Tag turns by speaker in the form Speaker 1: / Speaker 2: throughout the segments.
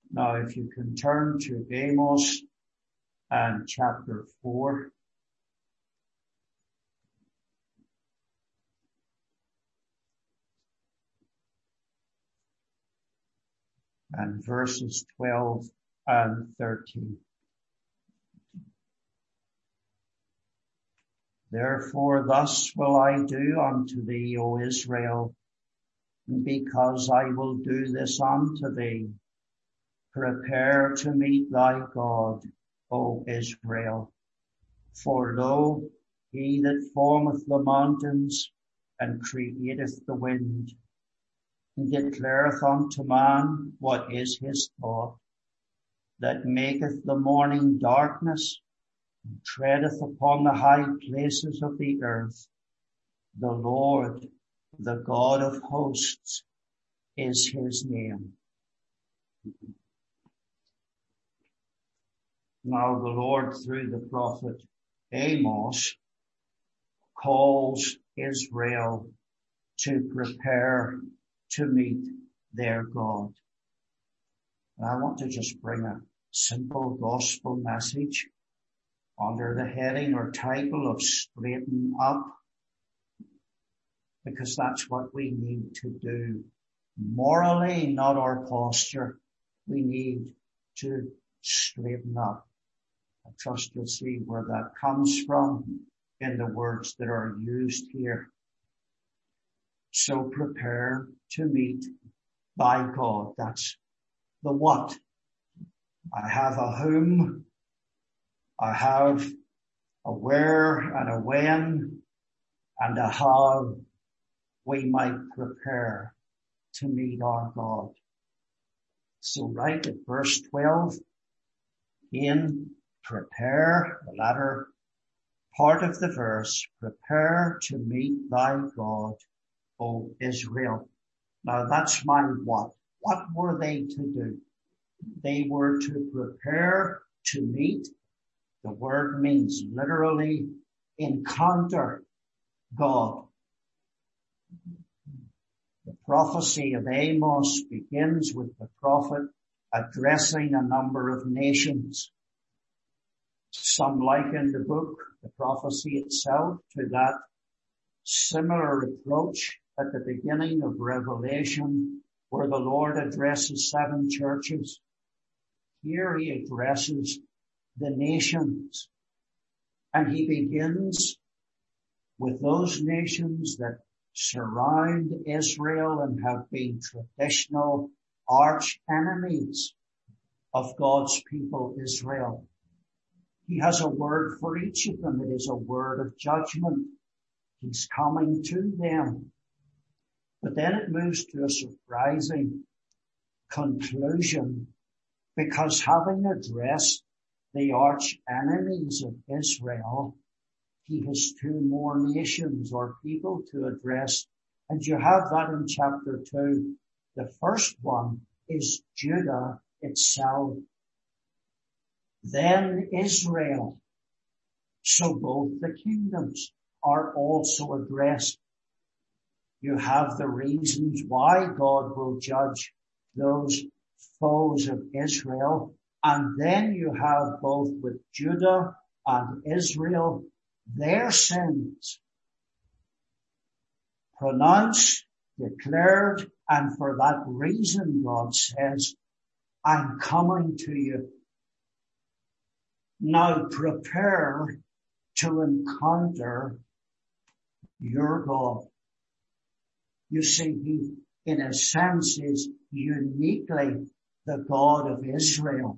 Speaker 1: Now, if you can turn to Amos and chapter 4. And verses 12 and 13. Therefore thus will I do unto thee, O Israel, and because I will do this unto thee, prepare to meet thy God, O Israel. For lo, he that formeth the mountains and createth the wind, and declareth unto man what is his thought, that maketh the morning darkness, and treadeth upon the high places of the earth. The Lord, the God of hosts, is his name. Now the Lord, through the prophet Amos, calls Israel to prepare to meet their God. And I want to just bring a simple gospel message under the heading or title of Straighten Up, because that's what we need to do. Morally, not our posture. We need to straighten up. I trust you'll see where that comes from in the words that are used here. So prepare to meet thy God. That's the what. I have a whom, I have a where and a when, and a how we might prepare to meet our God. So right at verse 12, in prepare, the latter part of the verse, prepare to meet thy God, O Israel. Now that's my what. What were they to do? They were to prepare to meet. The word means literally encounter God. The prophecy of Amos begins with the prophet addressing a number of nations. Some liken the book, the prophecy itself, to that similar approach at the beginning of Revelation, where the Lord addresses 7 churches. Here he addresses the nations, and he begins with those nations that surround Israel and have been traditional arch enemies of God's people, Israel. He has a word for each of them. It is a word of judgment. He's coming to them. But then it moves to a surprising conclusion, because having addressed the arch enemies of Israel, he has 2 more nations or people to address. And you have that in chapter 2. The first one is Judah itself. Then Israel. So both the kingdoms are also addressed. You have the reasons why God will judge those foes of Israel. And then you have both with Judah and Israel their sins pronounced, declared, and for that reason God says, I'm coming to you. Now prepare to encounter your God. You see, he, in a sense, is uniquely the God of Israel.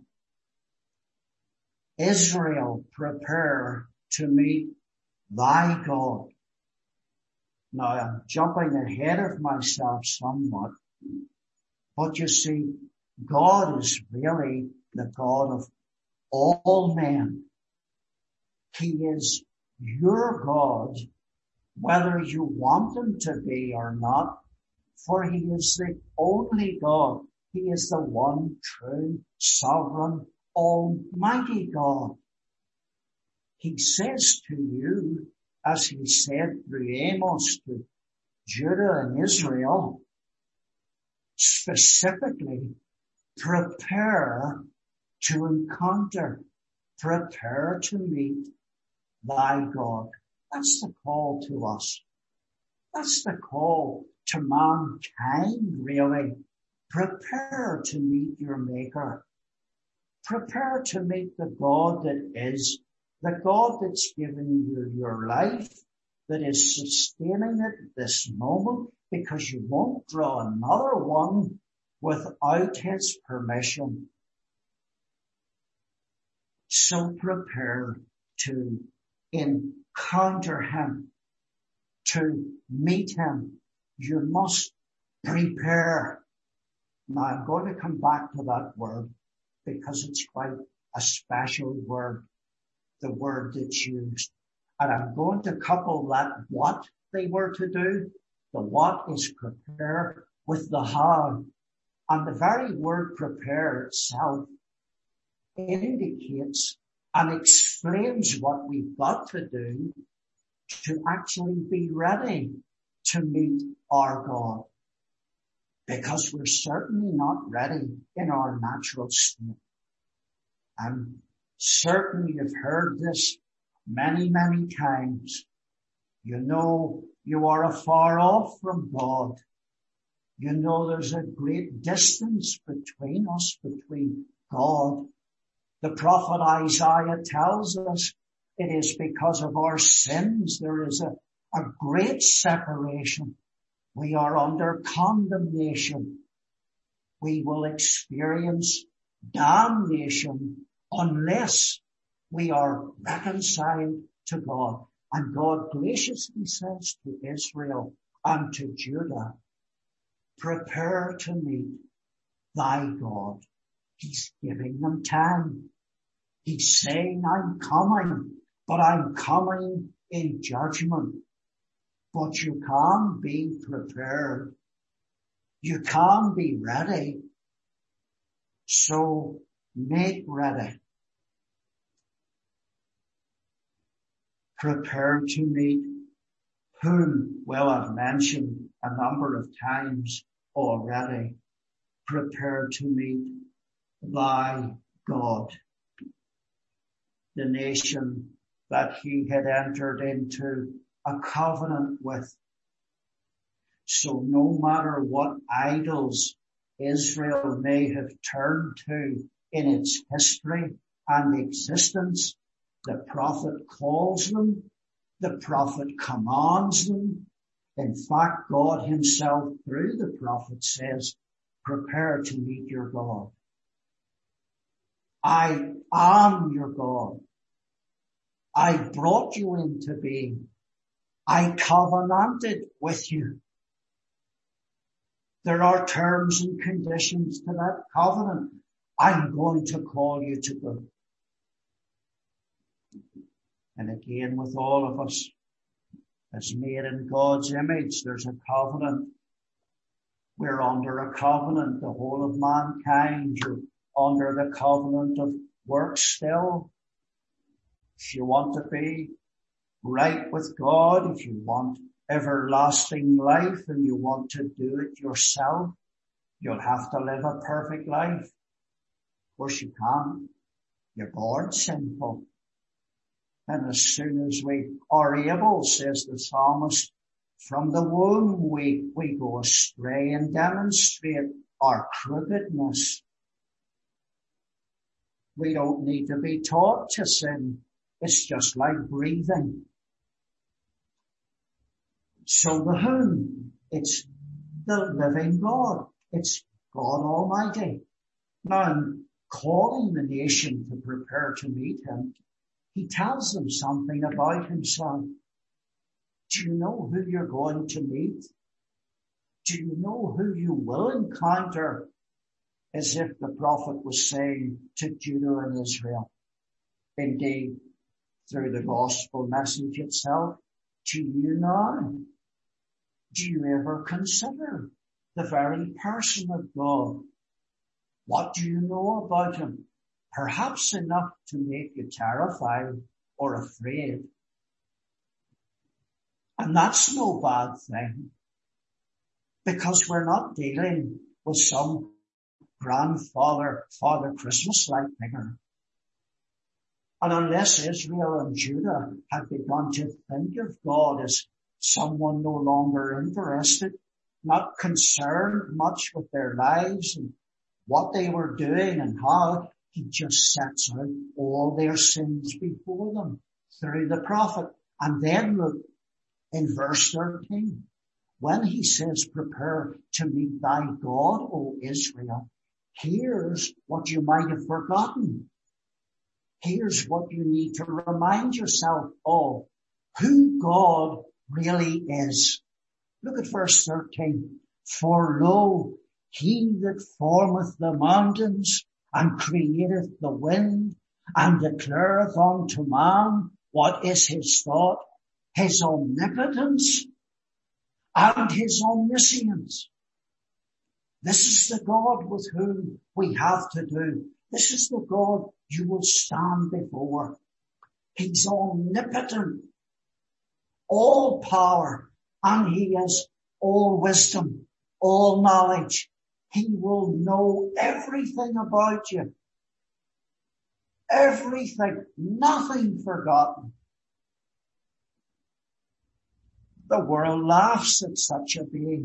Speaker 1: Israel, prepare to meet thy God. Now, I'm jumping ahead of myself somewhat, but you see, God is really the God of all men. He is your God, whether you want him to be or not, for he is the only God. He is the one true, sovereign, almighty God. He says to you, as he said through Amos to Judah and Israel, specifically, Prepare to encounter, prepare to meet thy God. That's the call to us. That's the call to mankind, really. Prepare to meet your Maker. Prepare to meet the God that is, the God that's given you your life, that is sustaining it this moment, because you won't draw another one without his permission. So prepare to encounter him, to meet him. You must prepare. Now I'm going to come back to that word because it's quite a special word, the word that's used. And I'm going to couple that what they were to do, the what is prepare, with the how. And the very word prepare itself indicates and explains what we've got to do to actually be ready to meet our God. Because we're certainly not ready in our natural state. I'm certain you've heard this many, many times. You know you are afar off from God. You know there's a great distance between us, between God. The prophet Isaiah tells us it is because of our sins there is a great separation. We are under condemnation. We will experience damnation unless we are reconciled to God. And God graciously says to Israel and to Judah, prepare to meet thy God. He's giving them time. He's saying, I'm coming, but I'm coming in judgment. But you can be prepared. You can be ready. So make ready. Prepare to meet whom, well, I've mentioned a number of times already. Prepare to meet thy God, the nation that he had entered into a covenant with. So no matter what idols Israel may have turned to in its history and existence, the prophet calls them, the prophet commands them. In fact, God himself through the prophet says, prepare to meet your God. I am your God. I brought you into being. I covenanted with you. There are terms and conditions to that covenant. I'm going to call you to go. And again, with all of us, as made in God's image, there's a covenant. We're under a covenant, the whole of mankind. You're under the covenant of works still. If you want to be right with God, if you want everlasting life and you want to do it yourself, you'll have to live a perfect life. Of course you can't. You're born sinful. And as soon as we are able, says the psalmist, from the womb we go astray and demonstrate our crookedness. We don't need to be taught to sin. It's just like breathing. So the whom? It's the living God. It's God Almighty. Now, in calling the nation to prepare to meet him, he tells them something about himself. Do you know who you're going to meet? Do you know who you will encounter? As if the prophet was saying to Judah and Israel. Indeed, through the gospel message itself, do you know? Do you ever consider the very person of God? What do you know about him? Perhaps enough to make you terrified or afraid. And that's no bad thing, because we're not dealing with some grandfather, Father Christmas-like figure. And unless Israel and Judah had begun to think of God as someone no longer interested, not concerned much with their lives and what they were doing and how, he just sets out all their sins before them through the prophet. And then look in verse 13, when he says, prepare to meet thy God, O Israel, here's what you might have forgotten. Here's what you need to remind yourself of, who God really is. Look at verse 13. For lo, he that formeth the mountains and createth the wind and declareth unto man what is his thought, his omnipotence and his omniscience. This is the God with whom we have to do. This is the God you will stand before. He's omnipotent, all power, and he has all wisdom, all knowledge. He will know everything about you. Everything, nothing forgotten. The world laughs at such a being.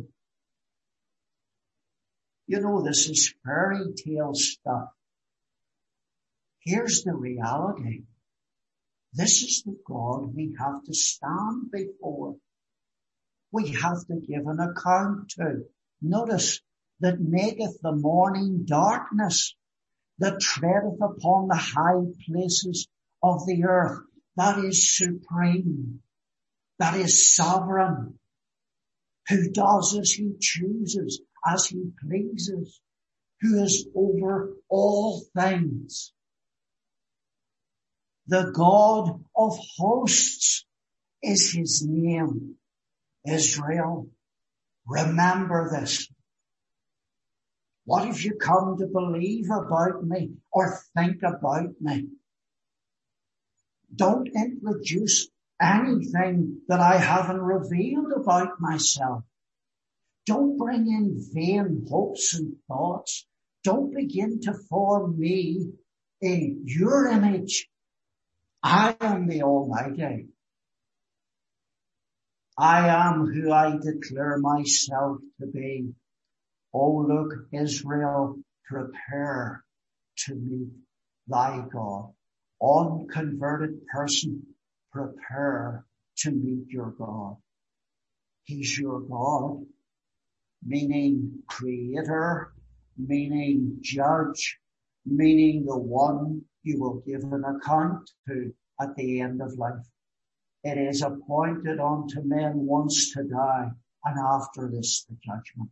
Speaker 1: You know, this is fairy tale stuff. Here's the reality. This is the God we have to stand before. We have to give an account to. Notice, that maketh the morning darkness, that treadeth upon the high places of the earth. That is supreme. That is sovereign. Who does as he chooses, as he pleases. Who is over all things. The God of hosts is his name. Israel, remember this. What have you come to believe about me or think about me? Don't introduce anything that I haven't revealed about myself. Don't bring in vain hopes and thoughts. Don't begin to form me in your image. I am the Almighty. I am who I declare myself to be. O look, Israel, prepare to meet thy God. Unconverted person, prepare to meet your God. He's your God, meaning creator, meaning judge, meaning the one you will give an account to at the end of life. It is appointed unto men once to die, and after this the judgment.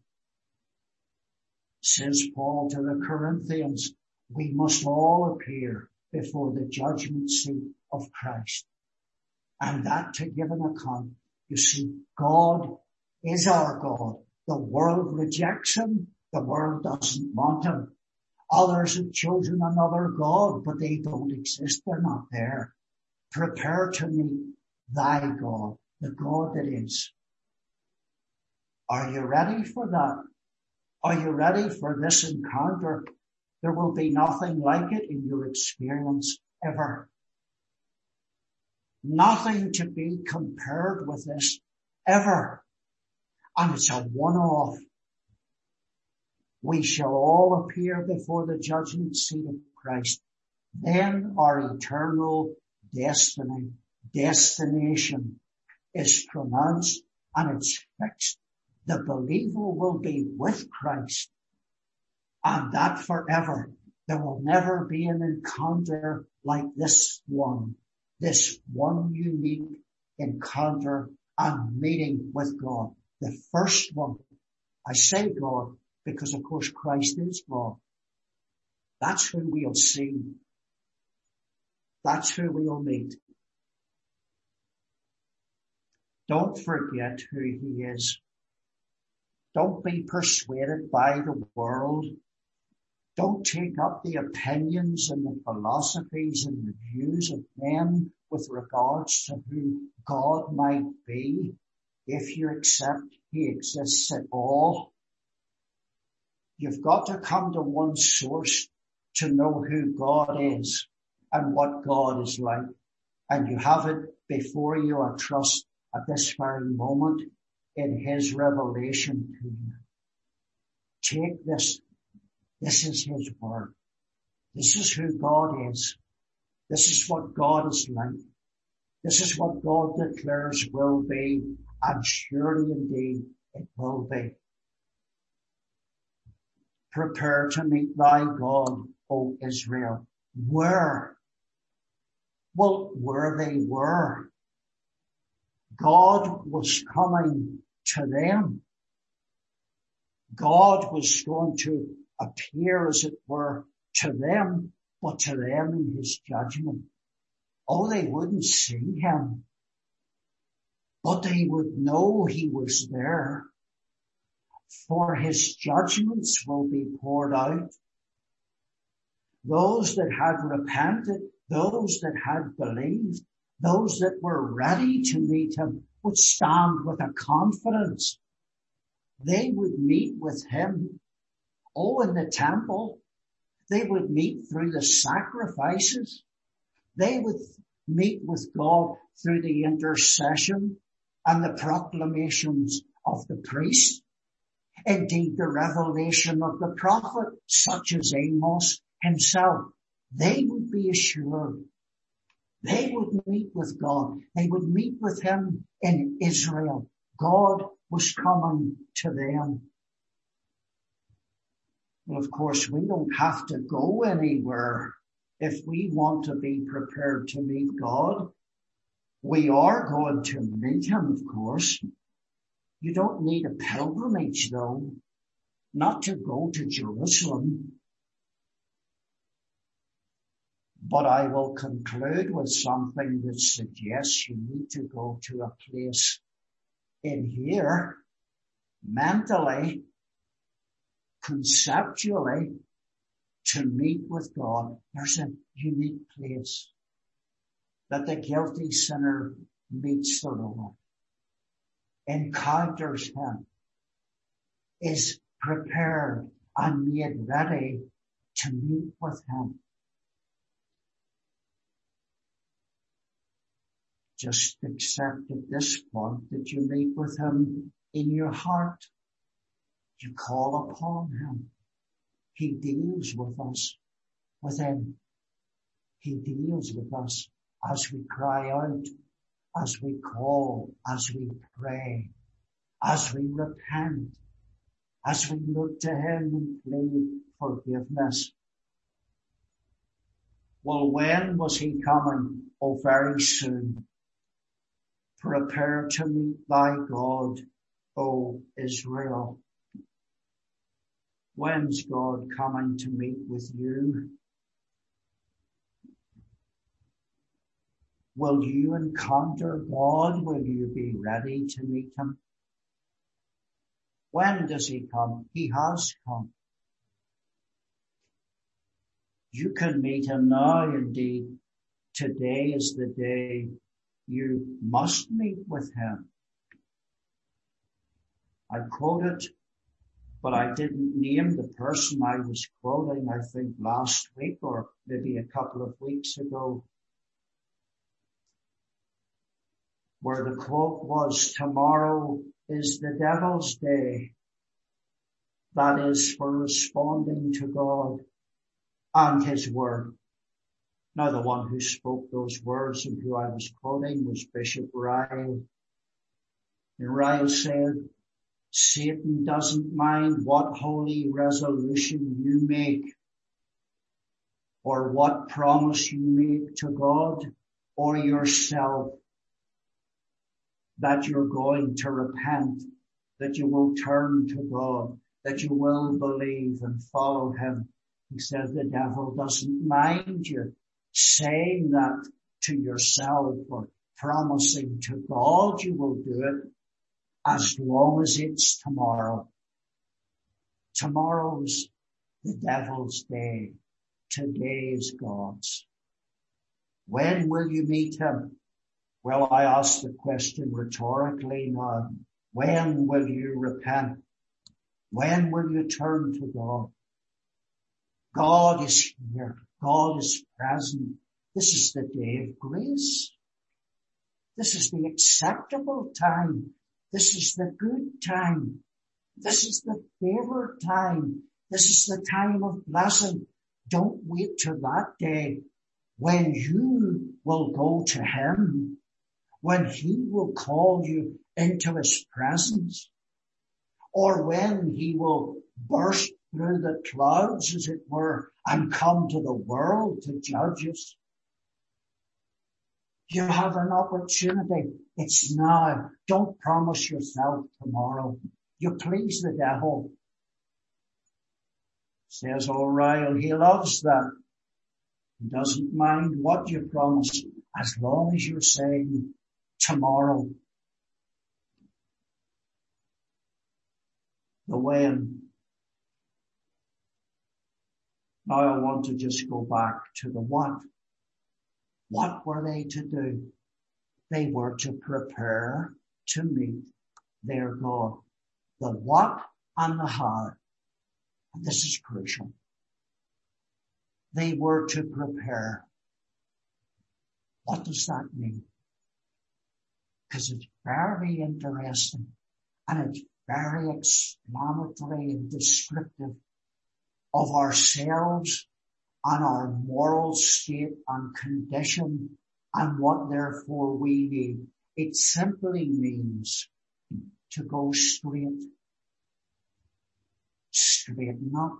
Speaker 1: Says Paul to the Corinthians, we must all appear before the judgment seat of Christ. And that to give an account. You see, God is our God. The world rejects him. The world doesn't want him. Others have chosen another God, but they don't exist. They're not there. Prepare to meet thy God, the God that is. Are you ready for that? Are you ready for this encounter? There will be nothing like it in your experience ever. Nothing to be compared with this ever. And it's a one-off. We shall all appear before the judgment seat of Christ. Then our eternal destination is pronounced and it's fixed. The believer will be with Christ, and that forever. There will never be an encounter like this one unique encounter and meeting with God. The first one, I say God, because of course Christ is God. That's who we'll see. That's who we'll meet. Don't forget who he is. Don't be persuaded by the world. Don't take up the opinions and the philosophies and the views of men with regards to who God might be, if you accept he exists at all. You've got to come to one source to know who God is and what God is like. And you have it before you, I trust, at this very moment in his revelation to you. Take this. This is his word. This is who God is. This is what God is like. This is what God declares will be, and surely indeed it will be. Prepare to meet thy God, O Israel. Where? Well, where they were. God was coming to them. God was going to appear, as it were, to them, but to them in his judgment. Oh, they wouldn't see him, but they would know he was there. For his judgments will be poured out. Those that had repented, those that had believed, those that were ready to meet him would stand with a confidence. They would meet with him, in the temple. They would meet through the sacrifices. They would meet with God through the intercession and the proclamations of the priest. Indeed, the revelation of the prophet, such as Amos himself, they would be assured. They would meet with God. They would meet with him in Israel. God was coming to them. Well, of course, we don't have to go anywhere if we want to be prepared to meet God. We are going to meet him, of course. You don't need a pilgrimage, though, not to go to Jerusalem. But I will conclude with something that suggests you need to go to a place in here, mentally, conceptually, to meet with God. There's a unique place that the guilty sinner meets the Lord, encounters him, is prepared and made ready to meet with him. Just accept at this point that you meet with him in your heart. You call upon him. He deals with us within. He deals with us as we cry out, as we call, as we pray, as we repent, as we look to him and plead forgiveness. Well, when was he coming? Oh, very soon. Prepare to meet thy God, O Israel. When's God coming to meet with you? Will you encounter God? Will you be ready to meet him? When does he come? He has come. You can meet him now. Indeed, today is the day you must meet with him. I quoted, but I didn't name the person I was quoting, I think last week or maybe a couple of weeks ago, where the quote was, tomorrow is the devil's day. That is for responding to God and his word. Now, the one who spoke those words and who I was quoting was Bishop Ryle. And Ryle said, Satan doesn't mind what holy resolution you make or what promise you make to God or yourself that you're going to repent, that you will turn to God, that you will believe and follow him. He says the devil doesn't mind you saying that to yourself or promising to God you will do it, as long as it's tomorrow. Tomorrow's the devil's day. Today is God's. When will you meet him? Well, I ask the question rhetorically now. When will you repent? When will you turn to God? God is here. God is present. This is the day of grace. This is the acceptable time. This is the good time. This is the favored time. This is the time of blessing. Don't wait till that day when you will go to him, when he will call you into his presence, or when he will burst through the clouds, as it were, and come to the world to judge us. You have an opportunity. It's now. Don't promise yourself tomorrow. You please the devil. Says O'Reilly, he loves that. He doesn't mind what you promise as long as you're saying tomorrow. The when. Now I want to just go back to the what. What were they to do? They were to prepare to meet their God. The what and the how. And this is crucial. They were to prepare. What does that mean? Because it's very interesting and it's very explanatory and descriptive of ourselves and our moral state and condition and what therefore we need. It simply means to go straight. Straighten up.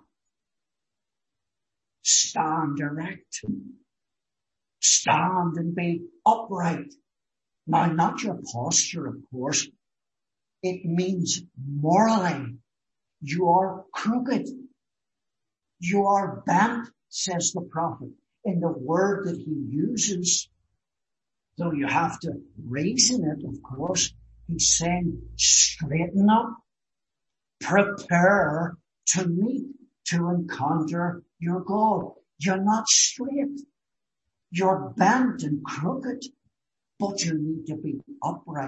Speaker 1: Stand erect. Stand and be upright. Now, not your posture, of course. It means morally. You are crooked. You are bent, says the prophet, in the word that he uses. Though you have to reason it, of course. He's saying, straighten up. Prepare to meet, to encounter your God. You're not straight. You're bent and crooked, but you need to be upright.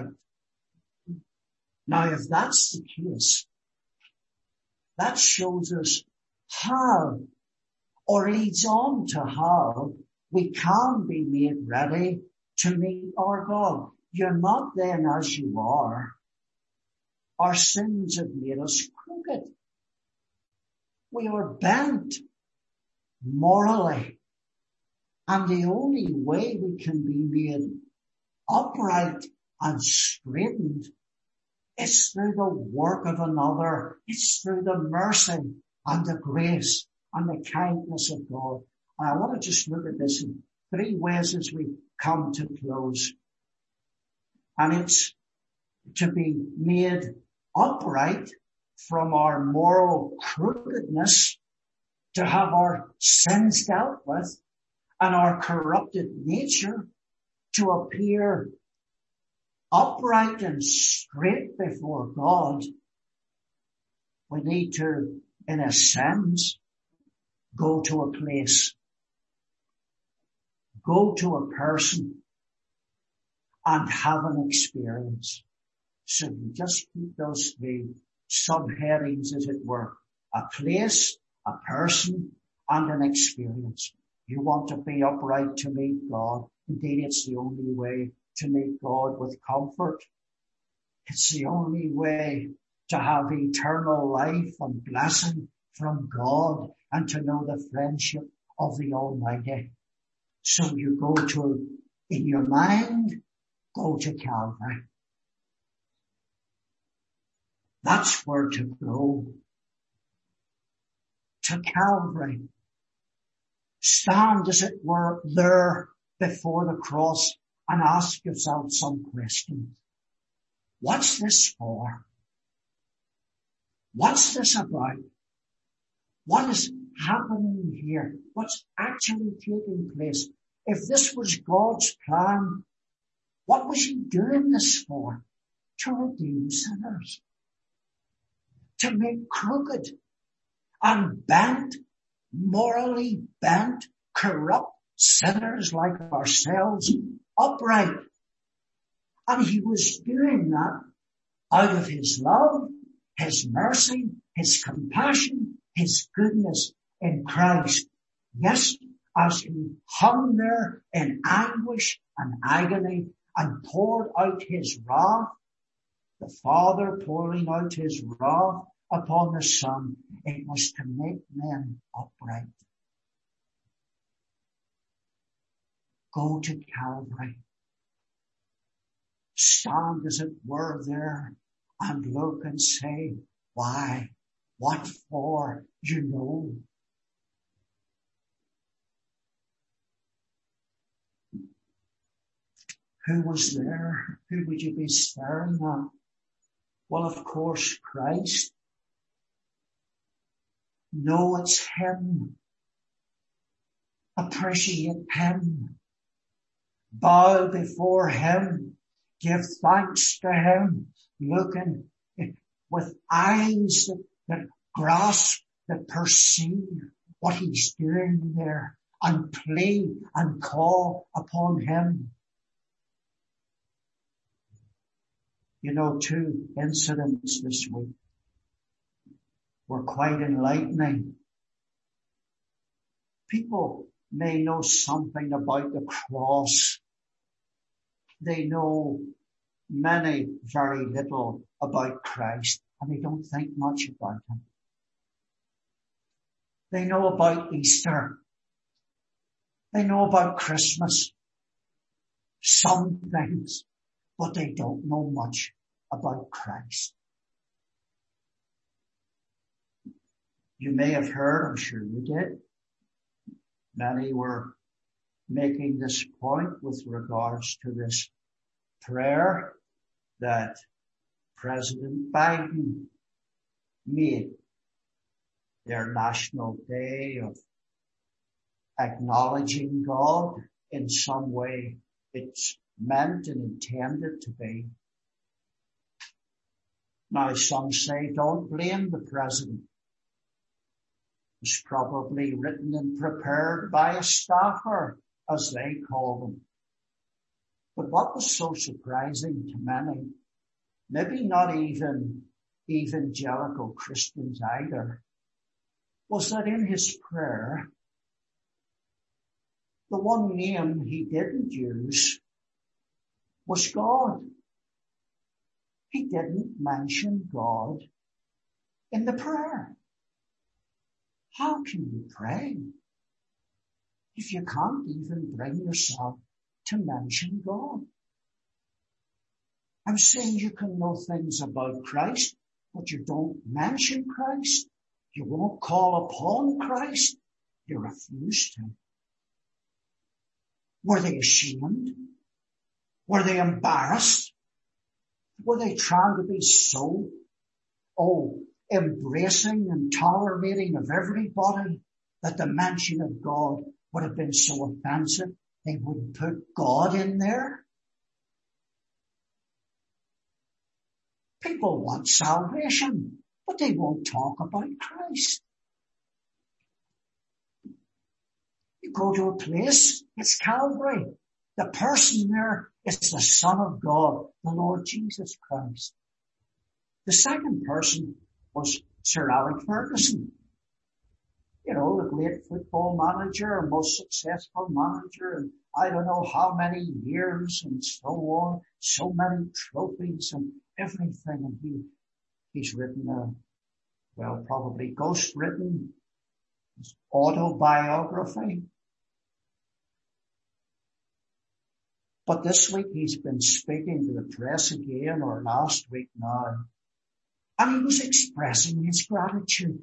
Speaker 1: Now, if that's the case, that shows us how, or leads on to how, we can be made ready to meet our God. You're not then as you are. Our sins have made us crooked. We are bent morally. And the only way we can be made upright and straightened is through the work of another. It's through the mercy and the grace and the kindness of God. And I want to just look at this in three ways as we come to close. And it's to be made upright from our moral crookedness, to have our sins dealt with and our corrupted nature to appear upright and straight before God. We need to, in a sense, go to a place, go to a person and have an experience. So you just keep those three subheadings, as it were. A place, a person, and an experience. You want to be upright to meet God. Indeed, it's the only way to meet God with comfort. It's the only way to have eternal life and blessing from God and to know the friendship of the Almighty. So you go to, in your mind, go to Calvary. That's where to go. To Calvary. Stand, as it were, there before the cross and ask yourself some questions. What's this for? What's this about? What is happening here? What's actually taking place? If this was God's plan, what was he doing this for? To redeem sinners. To make crooked and bent, morally bent, corrupt sinners like ourselves upright. And he was doing that out of his love. His mercy, His compassion, His goodness in Christ. Yes, as He hung there in anguish and agony and poured out His wrath, the Father pouring out His wrath upon the Son, it was to make men upright. Go to Calvary. Stand as it were there and look and say, why? What for? You know. Who was there? Who would you be staring at? Well, of course, Christ. Know it's Him. Appreciate Him. Bow before Him. Give thanks to Him. Looking with eyes that grasp, that perceive what He's doing there, and plead and call upon Him. You know, 2 incidents this week were quite enlightening. People may know something about the cross. They know very little about Christ, and they don't think much about Him. They know about Easter. They know about Christmas. Some things, but they don't know much about Christ. You may have heard, I'm sure you did, many were making this point with regards to this prayer that President Biden made their national day of acknowledging God in some way. It's meant and intended to be. Now some say don't blame the president. It was probably written and prepared by a staffer, as they call them. But what was so surprising to many, maybe not even evangelical Christians either, was that in his prayer, the one name he didn't use was God. He didn't mention God in the prayer. How can you pray if you can't even bring yourself to mention God? I'm saying you can know things about Christ, but you don't mention Christ. You won't call upon Christ. You refuse to. Were they ashamed? Were they embarrassed? Were they trying to be so, embracing and tolerating of everybody that the mention of God would have been so offensive they wouldn't put God in there? People want salvation, but they won't talk about Christ. You go to a place, it's Calvary. The person there is the Son of God, the Lord Jesus Christ. The second person was Sir Alex Ferguson. You know, the great football manager, most successful manager, and I don't know how many years and so on, so many trophies and everything. And he's written probably ghost-written his autobiography. But this week he's been speaking to the press again, or last week now, and he was expressing his gratitude.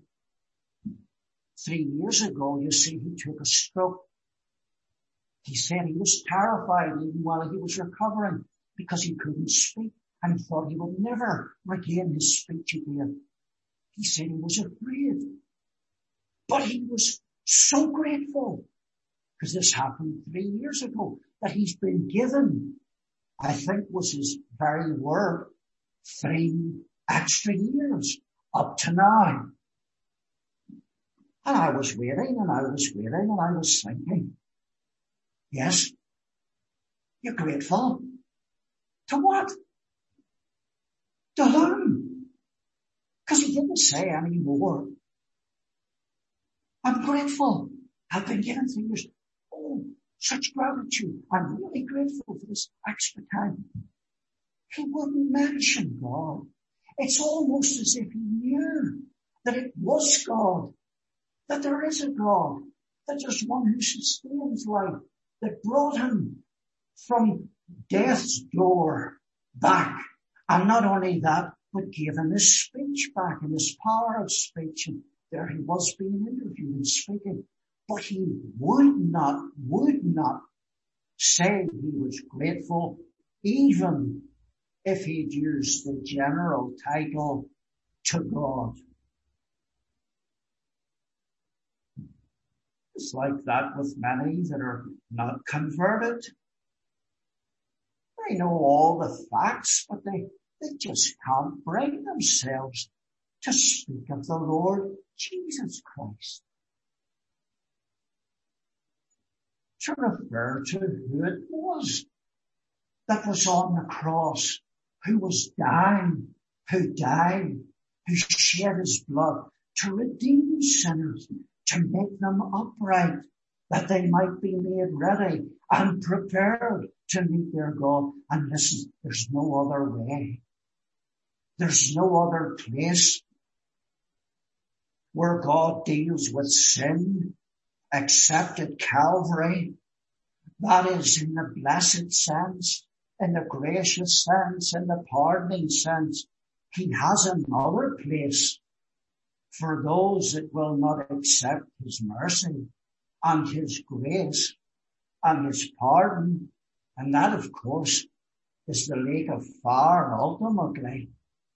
Speaker 1: 3 years ago, you see, he took a stroke. He said he was terrified even while he was recovering because he couldn't speak, and he thought he would never regain his speech again. He said he was afraid. But he was so grateful, because this happened 3 years ago, that he's been given, I think was his very word, 3 extra years up to now. And I was waiting and I was thinking, yes, you're grateful. To what? To whom? Because he didn't say any more. I'm grateful. I've been given things. Oh, such gratitude. I'm really grateful for this extra time. He wouldn't mention God. It's almost as if he knew that it was God, that there is a God, that there's one who sustains life, that brought him from death's door back. And not only that, but gave him his speech back and his power of speech. And there he was being interviewed and speaking. But he would not say he was grateful, even if he'd used the general title to God. It's like that with many that are not converted. They know all the facts, but they just can't bring themselves to speak of the Lord Jesus Christ. To refer to who it was that was on the cross, who was dying, who died, who shed his blood to redeem sinners, to make them upright, that they might be made ready and prepared to meet their God. And listen, there's no other way. There's no other place where God deals with sin except at Calvary. That is in the blessed sense, in the gracious sense, in the pardoning sense. He has another place for those that will not accept his mercy and his grace and his pardon. And that, of course, is the lake of fire ultimately.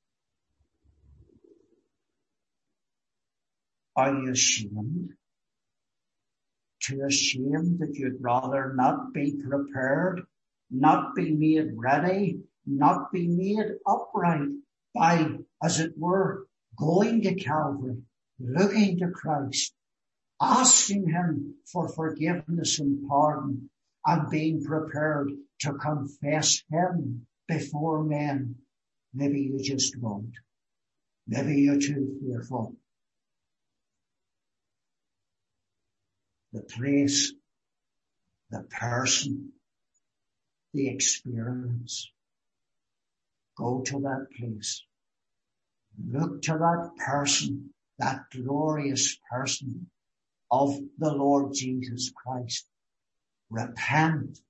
Speaker 1: Are you ashamed? Too ashamed that you'd rather not be prepared, not be made ready, not be made upright by, as it were, going to Calvary, looking to Christ, asking him for forgiveness and pardon, and being prepared to confess him before men. Maybe you just won't. Maybe you're too fearful. The place, the person, the experience. Go to that place. Look to that person, that glorious person of the Lord Jesus Christ. Repent.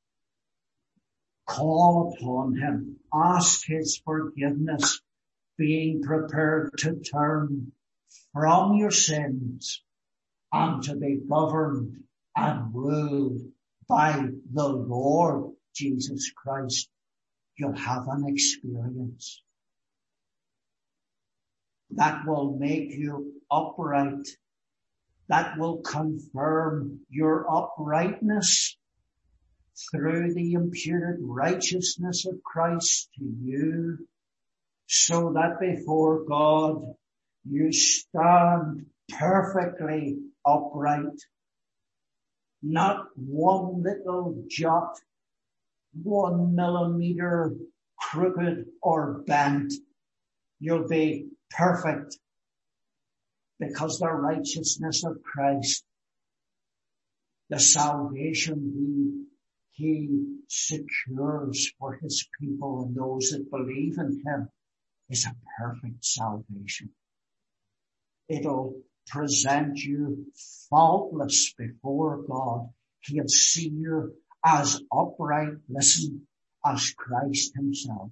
Speaker 1: Call upon him. Ask his forgiveness, being prepared to turn from your sins and to be governed and ruled by the Lord Jesus Christ. You'll have an experience that will make you upright, that will confirm your uprightness through the imputed righteousness of Christ to you, so that before God you stand perfectly upright, not one little jot, 1 millimeter crooked or bent. You'll be perfect because the righteousness of Christ, the salvation he secures for his people and those that believe in him, is a perfect salvation. It'll present you faultless before God. He'll see you as upright, listen, as Christ himself.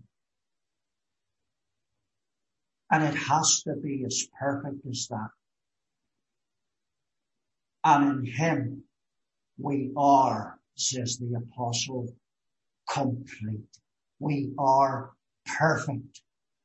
Speaker 1: And it has to be as perfect as that. And in him we are, says the apostle, complete. We are perfect.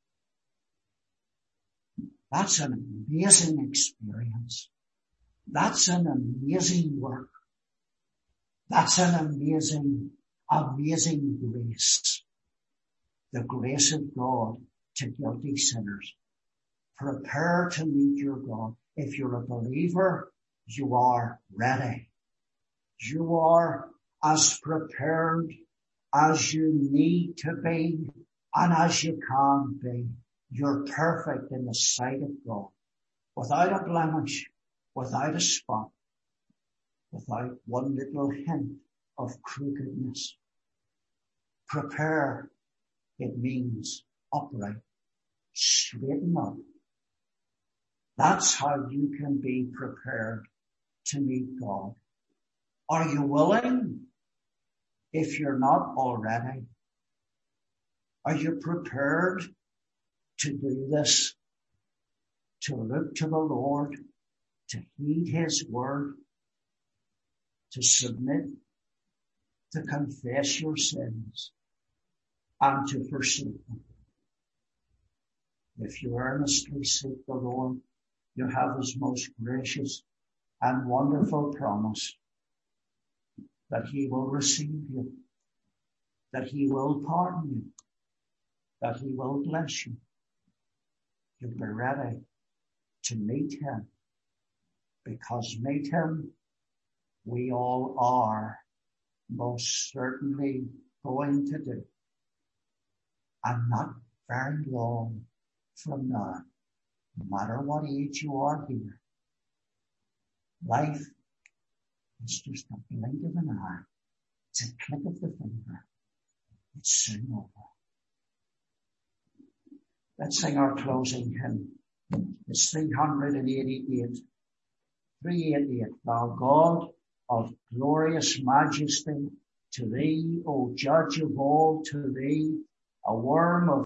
Speaker 1: That's an amazing experience. That's an amazing work. That's an amazing grace. The grace of God to guilty sinners. Prepare to meet your God. If you're a believer, you are ready. You are as prepared as you need to be and as you can be. You're perfect in the sight of God, without a blemish, without a spot, without one little hint of crookedness. Prepare, it means upright, straighten up. That's how you can be prepared to meet God. Are you willing? If you're not already, are you prepared to do this? To look to the Lord, to heed His word, to submit, to confess your sins, and to forsake them. If you earnestly seek the Lord, you have His most gracious and wonderful promise that He will receive you, that He will pardon you, that He will bless you. You'll be ready to meet Him, because meet Him we all are most certainly going to do. And not very long from now, no matter what age you are here, life is just a blink of an eye. It's a click of the finger. It's soon over. Let's sing our closing hymn. It's 388. 388. Thou God of glorious majesty, to Thee, O Judge of all, to Thee, a worm of